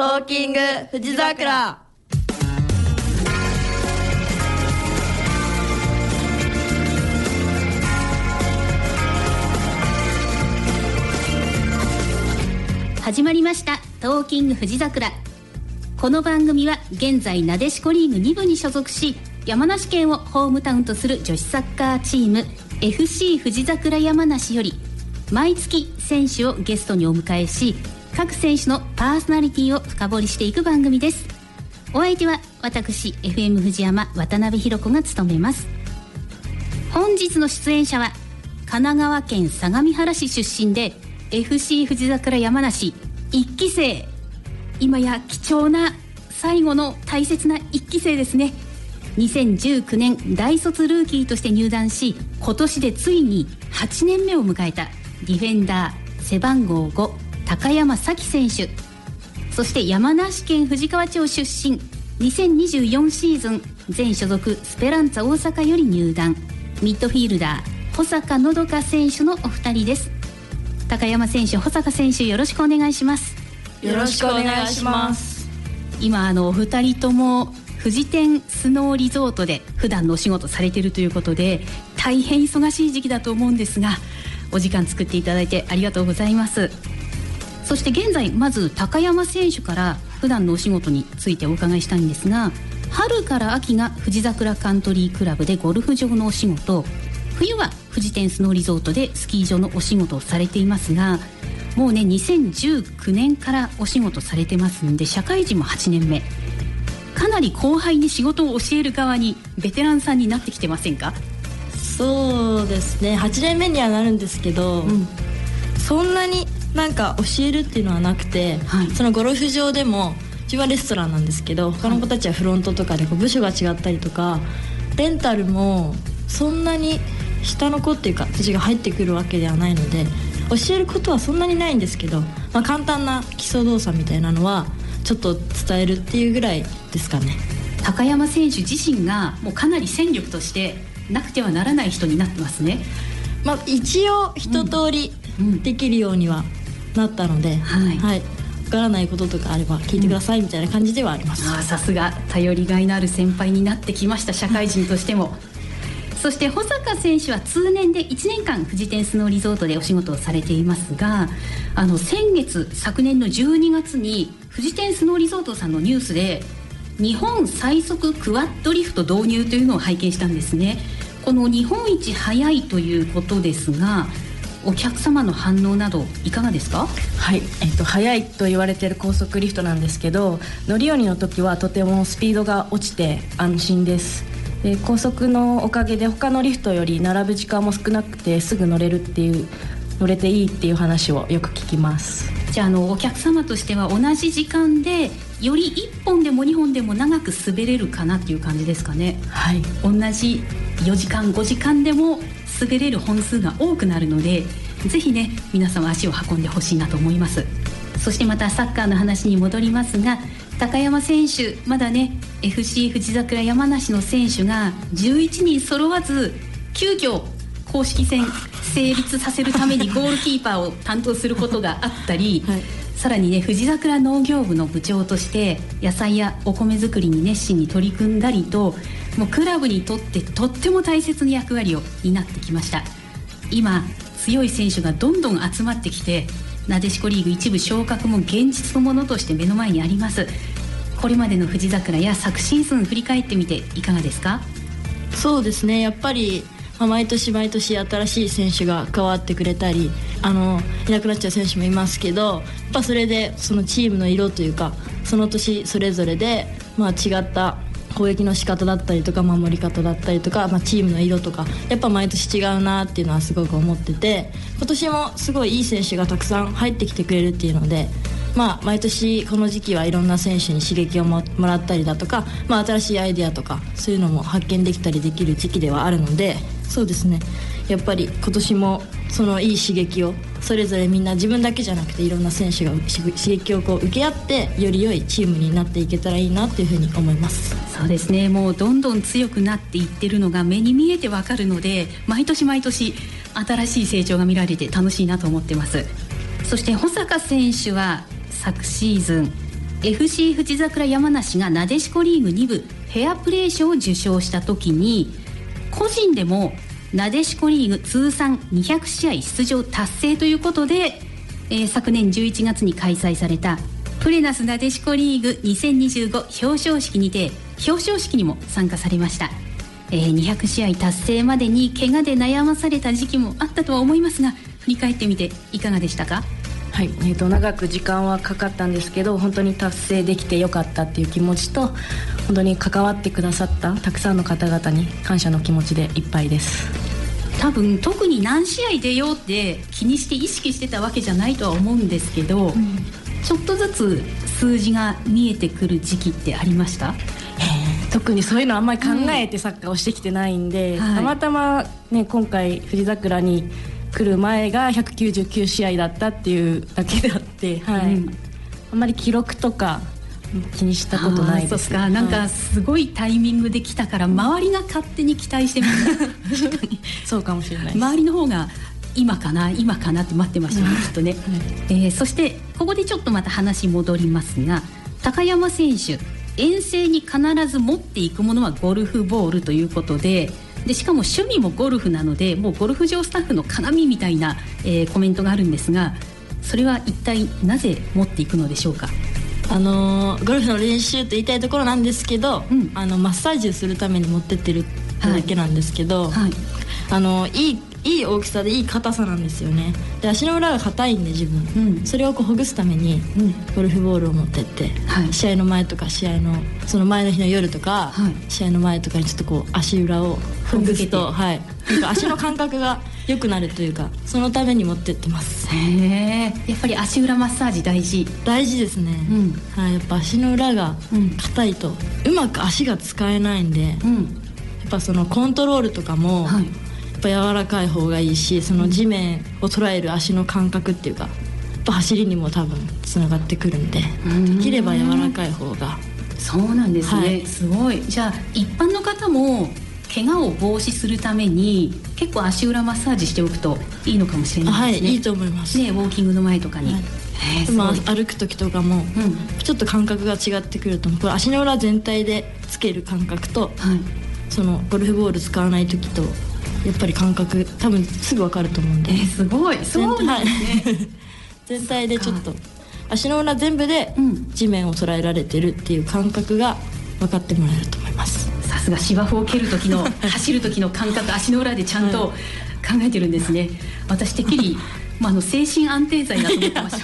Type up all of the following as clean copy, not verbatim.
トーキング富士桜。 始まりましたトーキング富士桜。この番組は現在なでしこリーグ2部に所属し、山梨県をホームタウンとする女子サッカーチーム FC 富士桜山梨より毎月選手をゲストにお迎えし、各選手のパーソナリティを深掘りしていく番組です。お相手は私 FM 富士山渡辺弘子が務めます。本日の出演者は神奈川県相模原市出身で FC 富士桜山梨1期生、今や貴重な最後の大切な1期生ですね。2019年大卒ルーキーとして入団し、今年でついに8年目を迎えたディフェンダー背番号5高山咲選手、そして山梨県富士川町出身、2024シーズン前所属スペランツァ大阪より入団、ミッドフィールダー保坂のどか選手のお二人です。高山選手、保坂選手、よろしくお願いします。 よろしくお願いします。 今お二人とも富士天スノーリゾートで普段のお仕事されているということで、大変忙しい時期だと思うんですが、お時間作っていただいてありがとうございます。そして現在、まず高山選手から普段のお仕事についてお伺いしたいんですが、春から秋が富士桜カントリークラブでゴルフ場のお仕事、冬は富士天スノーリゾートでスキー場のお仕事をされていますが、もうね2019年からお仕事されてますんで、社会人も8年目、かなり後輩に仕事を教える側にベテランさんになってきてませんか？ そうですね、8年目にはなるんですけど、そんなになんか教えるっていうのはなくて、そのゴルフ場でも自分はレストランなんですけど、他の子たちはフロントとかでこう部署が違ったりとか、レンタルもそんなに下の子っていうかたちが入ってくるわけではないので、教えることはそんなにないんですけど、簡単な基礎動作みたいなのはちょっと伝えるっていうぐらいですかね。 高山選手自身がもうかなり戦力としてなくてはならない人になってますね。 一応一通りできるようにはなったので、わからないこととかあれば聞いてくださいみたいな感じではあります。 さすが頼りがいのある先輩になってきました、社会人としても。そして保坂選手は通年で1年間富士天スノーリゾートでお仕事をされていますが、昨年の12月に富士天スノーリゾートさんのニュースで日本最速クワッドリフト導入というのを拝見したんですね。この日本一速いということですが、お客様の反応などいかがですか？ はい、速いと言われている高速リフトなんですけど、乗り降りの時はとてもスピードが落ちて安心です。で、高速のおかげで他のリフトより並ぶ時間も少なくてすぐ乗れていいっていう話をよく聞きます。 じゃあ、お客様としては同じ時間でより1本でも2本でも長く滑れるかなっていう感じですかね。 はい、 同じ4時間5時間でも滑れる本数が多くなるので、ぜひね皆様足を運んでほしいなと思います。そしてまたサッカーの話に戻りますが、高山選手まだね FC 富士桜山梨の選手が11人揃わず、急遽公式戦成立させるためにゴールキーパーを担当することがあったり、さらにね富士桜農業部の部長として野菜やお米作りに熱心に取り組んだりと、もうクラブにとってとっても大切な役割を担ってきました。今強い選手がどんどん集まってきて、なでしこリーグ一部昇格も現実のものとして目の前にあります。これまでの富士桜や昨シーズン振り返ってみていかがですか？ そうですね、やっぱり、毎年毎年新しい選手が加わってくれたり、いなくなっちゃう選手もいますけど、やっぱそれでそのチームの色というか、その年それぞれで、違った攻撃の仕方だったりとか守り方だったりとか、チームの色とかやっぱ毎年違うなっていうのはすごく思ってて、今年もすごいいい選手がたくさん入ってきてくれるっていうので、毎年この時期はいろんな選手に刺激を もらったりだとか、新しいアイデアとかそういうのも発見できたりできる時期ではあるので、そうですね、やっぱり今年もそのいい刺激をそれぞれみんな自分だけじゃなくていろんな選手が刺激を受け合ってより良いチームになっていけたらいいなっていうふうに思います。 そうですね、もうどんどん強くなっていってるのが目に見えてわかるので、毎年毎年新しい成長が見られて楽しいなと思ってます。そして保坂選手は昨シーズン FC 富士桜山梨がなでしこリーグ2部フェアプレー賞を受賞した時に、個人でもなでしこリーグ通算200試合出場達成ということで、昨年11月に開催されたプレナスなでしこリーグ2025表彰式にて表彰式にも参加されました。200試合達成までに怪我で悩まされた時期もあったとは思いますが、振り返ってみていかがでしたか？ はい、長く時間はかかったんですけど、本当に達成できてよかったっていう気持ちと、本当に関わってくださったたくさんの方々に感謝の気持ちでいっぱいです。 多分特に何試合出ようって気にして意識してたわけじゃないとは思うんですけど、ちょっとずつ数字が見えてくる時期ってありました？ 特にそういうのあんまり考えてサッカーをしてきてないんで、たまたま、ね、今回富士桜に来る前が199試合だったっていうだけであって、あんまり記録とか気にしたことないです。 そうですか。なんかすごいタイミングで来たから周りが勝手に期待してました確かにそうかもしれないです。 周りの方が今かなって待ってましたね、きっとね。そしてここでちょっとまた話戻りますが、高山選手遠征に必ず持っていくものはゴルフボールということで、しかも趣味もゴルフなので、もうゴルフ場スタッフの要みたいな、コメントがあるんですが、それは一体なぜ持っていくのでしょうか？ ゴルフの練習と言いたいところなんですけど、マッサージをするために持ってってるだけなんですけど、いい大きさでいい硬さなんですよね。で足の裏が硬いんで自分、それをほぐすためにゴルフボールを持ってって、試合の前とか試合のその前の日の夜とか、試合の前とかにちょっと足裏をほぐすと、足の感覚が良くなるというか、そのために持ってってます。 やっぱり足裏マッサージ大事ですね。やっぱ足の裏が硬いとうまく足が使えないんで、やっぱそのコントロールとかも、やっぱ柔らかい方がいいし、その地面を捉える足の感覚っていうか、やっぱ走りにも多分つながってくるんで、できれば柔らかい方が。 そうなんですね、すごい。じゃあ一般の方も怪我を防止するために結構足裏マッサージしておくといいのかもしれないですね。 いいと思います、 ウォーキングの前とかに、 歩く時とかも、ちょっと感覚が違ってくると思う。これ足の裏全体でつける感覚と、そのゴルフボール使わない時とやっぱり感覚多分すぐ分かると思うんで、 すごい。そうなんですね全体でちょっと足の裏全部で地面を捉えられてるっていう感覚が分かってもらえると思います。 さすが芝生を蹴る時の走る時の感覚、足の裏でちゃんと考えてるんですね。私てっきり精神安定剤だと思ってました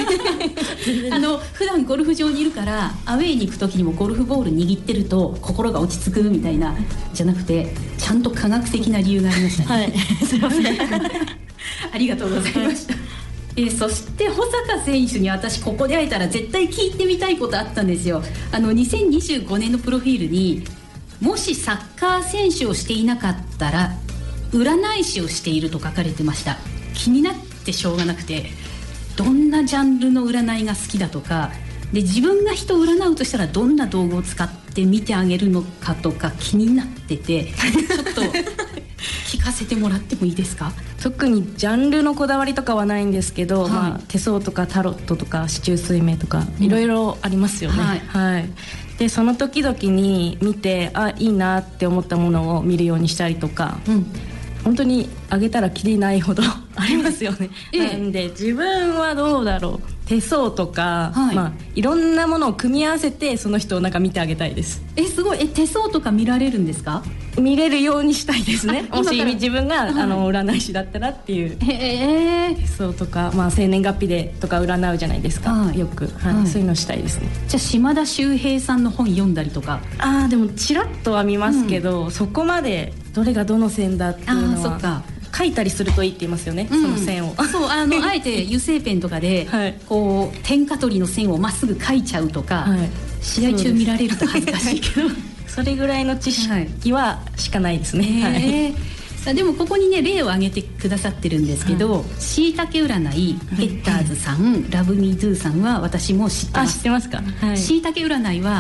普段ゴルフ場にいるからアウェーに行く時にもゴルフボール握ってると心が落ち着くみたいなじゃなくて、ちゃんと科学的な理由がありましたね。 すいませんありがとうございましたそして保坂選手に私ここで会えたら絶対聞いてみたいことあったんですよ。2025年のプロフィールに、もしサッカー選手をしていなかったら占い師をしていると書かれてました。気になってしょうがなくて、どんなジャンルの占いが好きだとかで、自分が人を占うとしたらどんな道具を使って見てあげるのかとか気になってて、ちょっと聞かせてもらってもいいですか？ 特にジャンルのこだわりとかはないんですけど、手相とかタロットとか四柱推命とかいろいろありますよね。でその時々に見て、いいなって思ったものを見るようにしたりとか、本当にあげたらきりないほどありますよね。なんで自分はどうだろう、手相とか、いろんなものを組み合わせてその人を見てあげたいです。 すごい。手相とか見られるんですか？ 見れるようにしたいですね。もし自分が、占い師だったらっていう。手相とか、生年月日でとか占うじゃないですか、よく、そういうのしたいですね。 じゃあ島田秀平さんの本読んだりとか？ でもちらっとは見ますけど、そこまでどれがどの線だっていうのは書いたりするといいって言いますよね、その線を。 そうあえて油性ペンとかで、こう点か取りの線をまっすぐ書いちゃうとか、試合中見られると恥ずかしいけどそれぐらいの知識はしかないですね。 でもここにね例を挙げてくださってるんですけど、しいたけ占いゲッターズさん、ラブミードゥさんは私も知ってます。 知ってますか？ しいたけ占いは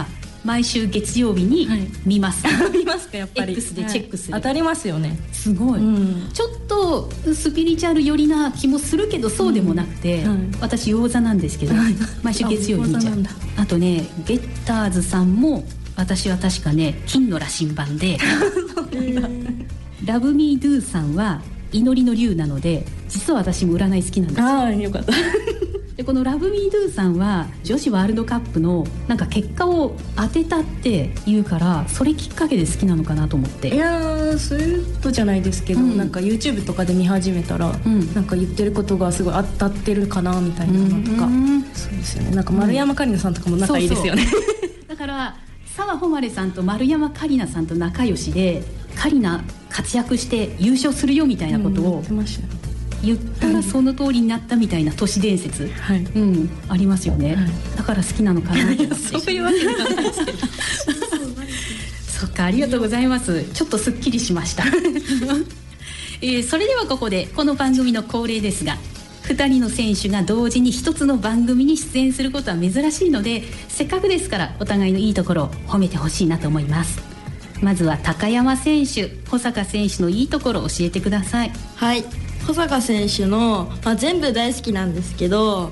毎週月曜日に見ます、 はい、見ますかやっぱり X でチェックする、 当たりますよね。 すごい、ちょっとスピリチュアル寄りな気もするけどそうでもなくて、私魚座なんですけど、毎週月曜日見ちゃう。あとねゲッターズさんも私は確かね金の羅針盤でラブミードゥさんは祈りの竜なので、実は私も占い好きなんですよ。 ああよかったでこのラブミードゥさんは女子ワールドカップのなんか結果を当てたって言うから、それきっかけで好きなのかなと思って。 いやーそういうことじゃないですけど、なんか YouTube とかで見始めたら、なんか言ってることがすごい当たってるかなみたいなのとか、そうですよね。なんか丸山桂里奈さんとかも仲いいですよね、 だから澤穂希さんと丸山桂里奈さんと仲良しで、桂里奈活躍して優勝するよみたいなことを言ったらその通りになったみたいな都市伝説、ありますよね、だから好きなのかなってそういうわけではないですけどそっか、ありがとうございます。ちょっとすっきりしました、それではここでこの番組の恒例ですが、2人の選手が同時に1つの番組に出演することは珍しいので、せっかくですからお互いのいいところを褒めてほしいなと思います。まずは高山選手、保坂選手のいいところを教えてください。 はい、保坂選手の、全部大好きなんですけど、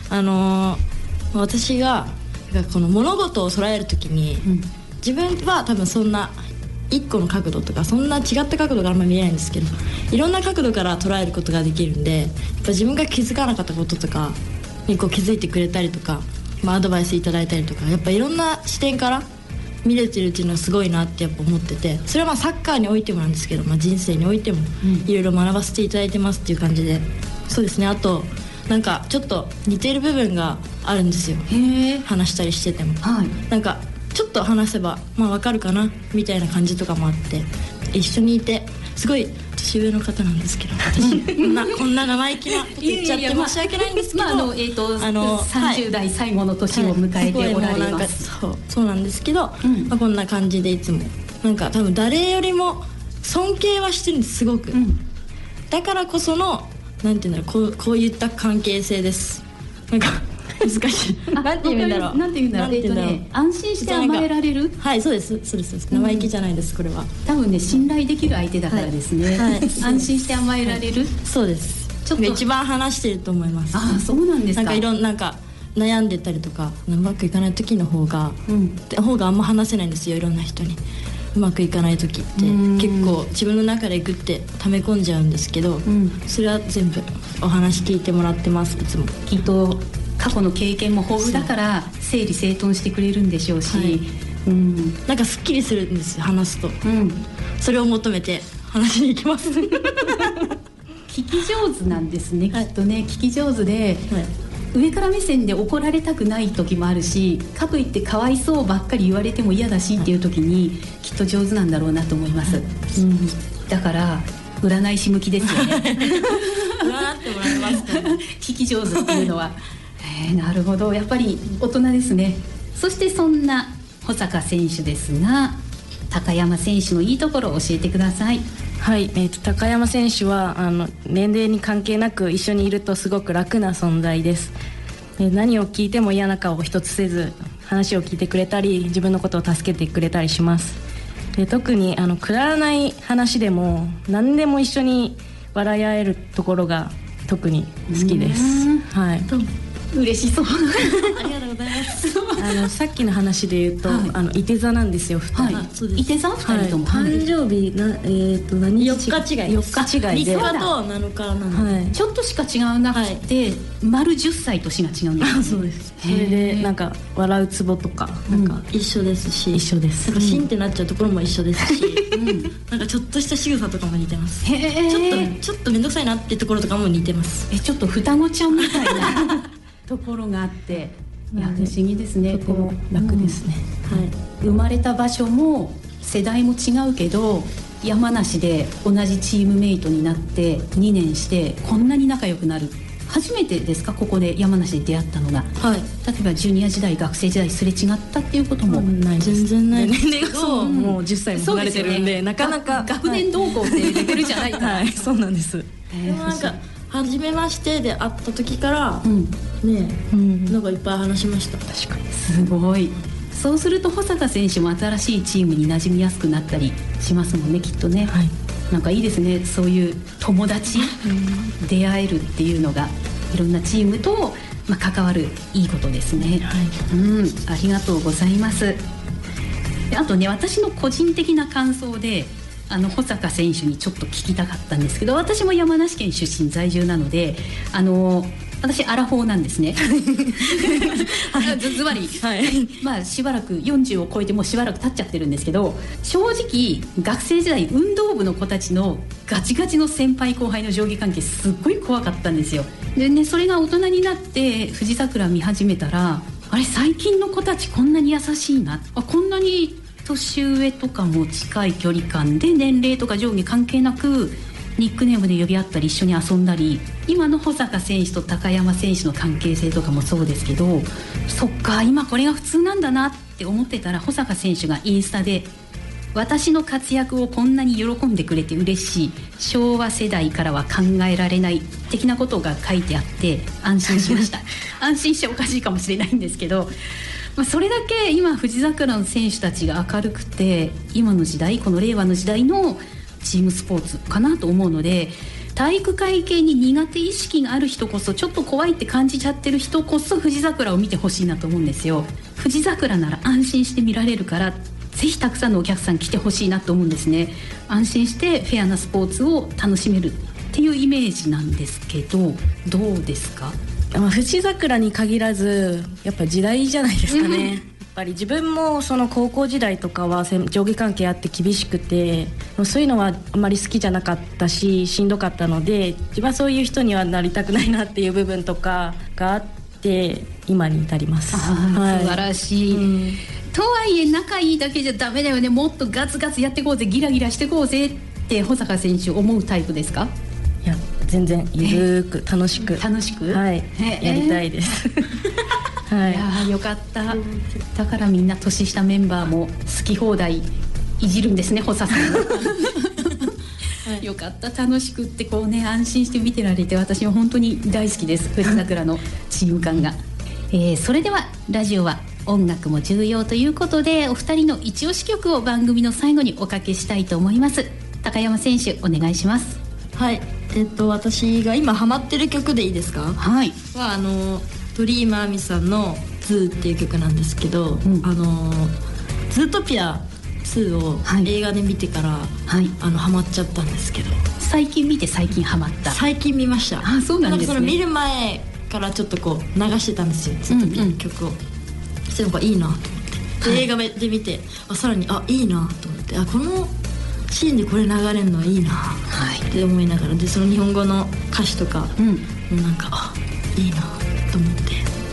私がこの物事を捉えるときに、自分は多分そんな1個の角度とかそんな違った角度があんまり見えないんですけど、いろんな角度から捉えることができるんで、やっぱ自分が気づかなかったこととかにこう気づいてくれたりとか、アドバイスいただいたりとか、やっぱいろんな視点から見れてるっていうのはすごいなってやっぱ思ってて、それはサッカーにおいてもなんですけど、人生においてもいろいろ学ばせていただいてますっていう感じで、そうですね。あとなんかちょっと似てる部分があるんですよ、話したりしてても、なんかちょっと話せば分かるかなみたいな感じとかもあって、一緒にいてすごい年上の方なんですけど、私こんな生意気なこと言っちゃって申し訳ないんですけど、 30代最後の年を迎えておられます。 そうなんですけど、こんな感じでいつもなんか多分誰よりも尊敬はしてるんです、すごく、だからこそのなんていうんだろう、こういった関係性です。なんか難しいなんて言うんだろう、 安心して甘えられる。 はい、そうです生意気じゃないです、これは多分ね信頼できる相手だからですね、安心して甘えられる、 そうです。ちょっと一番話してると思います。 そうなんですか。 なんか悩んでたりとかうまくいかない時の方があんま話せないんですよ。いろんな人にうまくいかない時って結構自分の中でグッて溜め込んじゃうんですけど、それは全部お話聞いてもらってます。いつもきっと過去の経験も豊富だから整理整頓してくれるんでしょうし、 なんかすっきりするんですよ、話すと、それを求めて話しに行きます聞き上手なんですね、きっとね。聞き上手で、上から目線で怒られたくない時もあるし、かといってかわいそうばっかり言われても嫌だしっていう時にきっと上手なんだろうなと思います、だから占い師向きですよね占ってもらいますかね聞き上手っていうのはなるほど、やっぱり大人ですね。そしてそんな保坂選手ですが、高山選手のいいところを教えてください。 はい、高山選手は年齢に関係なく一緒にいるとすごく楽な存在です。何を聞いても嫌な顔を一つせず話を聞いてくれたり、自分のことを助けてくれたりします。特にくだらない話でも何でも一緒に笑い合えるところが特に好きです。はい、 嬉しそうありがとうございますさっきの話で言うと、いて座なんですよ、2人。 いて座2人とも、 誕生日何日 4日違い 4日違いで、 3日と7日なので、 ちょっとしか違うなくて、丸10歳年が違うんです。 そうです。それでなんか笑うツボとかなんか一緒ですし、 一緒です。 なんかシンってなっちゃうところも一緒ですし、なんかちょっとした仕草とかも似てます。ちょっと面倒くさいなってところとかも似てます。 ちょっと双子ちゃんみたいなところがあって、いや不思議ですね。 とても楽ですね、 生まれた場所も世代も違うけど、山梨で同じチームメイトになって2年してこんなに仲良くなる。初めてですか、ここで山梨で出会ったのが。例えばジュニア時代、学生時代すれ違ったっていうこともないです。 全然ないです。 そう、もう10歳も離れてるんで、なかなか学年同行ってレベルじゃないから、 そうなんです。 でもなんか初めましてで会った時からなんかいっぱい話しました。 確かにすごい。 そうすると保坂選手も新しいチームに馴染みやすくなったりしますもんね、きっとね。なんかいいですね、そういう友達出会えるっていうのがいろんなチームと、関わるいいことですね。ありがとうございます。あとね、私の個人的な感想で保坂選手にちょっと聞きたかったんですけど、私も山梨県出身在住なので私アラフォーなんですねずばり、しばらく40を超えてもうしばらく経っちゃってるんですけど、正直学生時代運動部の子たちのガチガチの先輩後輩の上下関係すっごい怖かったんですよ。でね、それが大人になって富士桜見始めたら、あれ最近の子たちこんなに優しいな、こんなに年上とかも近い距離感で年齢とか上下関係なくニックネームで呼び合ったり一緒に遊んだり、今の保坂選手と高山選手の関係性とかもそうですけど、そっか今これが普通なんだなって思ってたら、保坂選手がインスタで私の活躍をこんなに喜んでくれて嬉しい、昭和世代からは考えられない的なことが書いてあって安心しました安心しておかしいかもしれないんですけど、それだけ今富士桜の選手たちが明るくて、今の時代、この令和の時代のチームスポーツかなと思うので、体育会系に苦手意識がある人こそ、ちょっと怖いって感じちゃってる人こそ富士桜を見てほしいなと思うんですよ。富士桜なら安心して見られるから、ぜひたくさんのお客さん来てほしいなと思うんですね。安心してフェアなスポーツを楽しめるっていうイメージなんですけど、どうですか？ 富士桜に限らずやっぱり時代じゃないですかねやっぱり自分もその高校時代とかは上下関係あって厳しくて、そういうのはあまり好きじゃなかったし、しんどかったので、自分はそういう人にはなりたくないなっていう部分とかがあって今に至ります。 素晴らしい、とはいえ仲いいだけじゃダメだよね、もっとガツガツやっていこうぜ、ギラギラしていこうぜって保坂選手思うタイプですか？ いや全然ゆるく楽しく、やりたいですいやよかった。だからみんな年下メンバーも好き放題いじるんですね、保坂さんよかった、楽しくってこうね、安心して見てられて、私は本当に大好きです、富士桜のチーム感がそれではラジオは音楽も重要ということで、お二人の一押し曲を番組の最後におかけしたいと思います。高山選手お願いします。 はい、私が今ハマってる曲でいいですか？ はい。 はドリームアミさんのズーっていう曲なんですけど、ズートピア2を映画で見てから、ハマっちゃったんですけど、 最近見て最近ハマった？最近見ました。 そうなんですね。 その見る前からちょっとこう流してたんですよ、ズートピアの曲を。それがいいなと思って、映画で見てさらにいいなと思って、このシーンでこれ流れるのはいいなって思いながら、でその日本語の歌詞とか、もうなんかいいなと思って、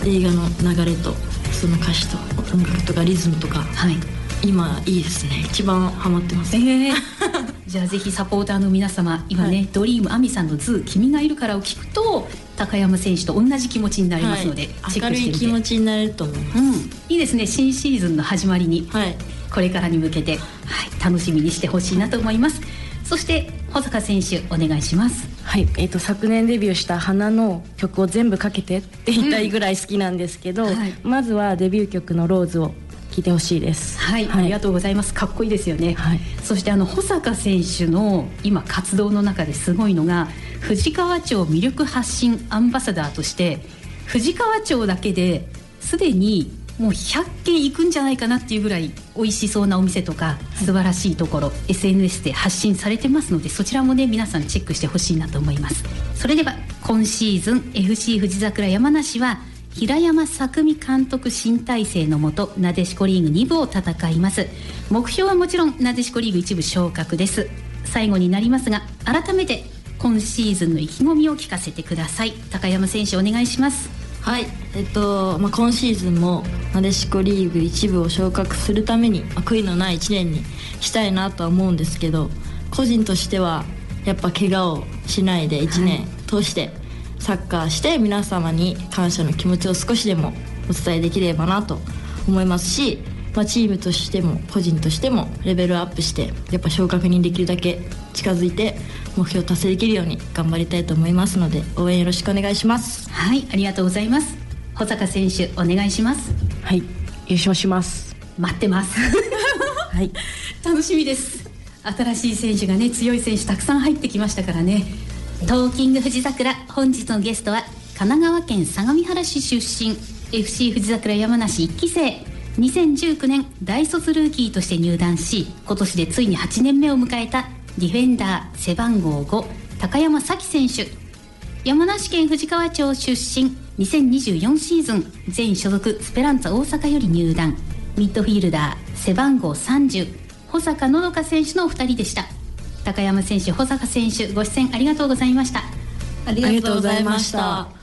映画の流れとその歌詞と音楽とかリズムとか、今いいですね、一番ハマってます。 じゃあぜひサポーターの皆様、今ね、ドリームアミさんのズー君がいるからを聞くと高山選手と同じ気持ちになりますので、チェックしてみて。 明るい気持ちになれると思います。 いいですね、新シーズンの始まりに、これからに向けて、楽しみにしてほしいなと思います。そして保坂選手お願いします。 昨年デビューした花の曲を全部かけてって言いたいぐらい好きなんですけど、まずはデビュー曲のローズを聴いてほしいです。 ありがとうございます。かっこいいですよね。そして保坂選手の今活動の中ですごいのが、富士川町魅力発信アンバサダーとして富士川町だけですでにもう100件行くんじゃないかなっていうぐらい美味しそうなお店とか素晴らしいところ、SNS で発信されてますので、そちらもね皆さんチェックしてほしいなと思います。それでは今シーズン FC 富士桜山梨は平山作美監督新体制のもとなでしこリーグ2部を戦います。目標はもちろんなでしこリーグ1部昇格です。最後になりますが、改めて今シーズンの意気込みを聞かせてください。高山選手お願いします。 今シーズンもなでしこリーグ1部を昇格するために悔いのない1年にしたいなとは思うんですけど、個人としてはやっぱ怪我をしないで1年通してサッカーして皆様に感謝の気持ちを少しでもお伝えできればなと思いますし、チームとしても個人としてもレベルアップしてやっぱ昇格にできるだけ近づいて目標を達成できるように頑張りたいと思いますので、応援よろしくお願いします。 ありがとうございます。保坂選手お願いします。 優勝します。 待ってますはい、 楽しみです。新しい選手がね、強い選手たくさん入ってきましたからね。トーキング富士桜、本日のゲストは神奈川県相模原市出身 FC 富士桜山梨1期生、2019年大卒ルーキーとして入団し、今年でついに8年目を迎えたディフェンダー背番号5高山咲選手。山梨県富士川町出身、2024シーズン全所属スペランツァ大阪より入団、ミッドフィールダー背番号30保坂のどか選手のお二人でした。高山選手、保坂選手、ご出演ありがとうございました。 ありがとうございました。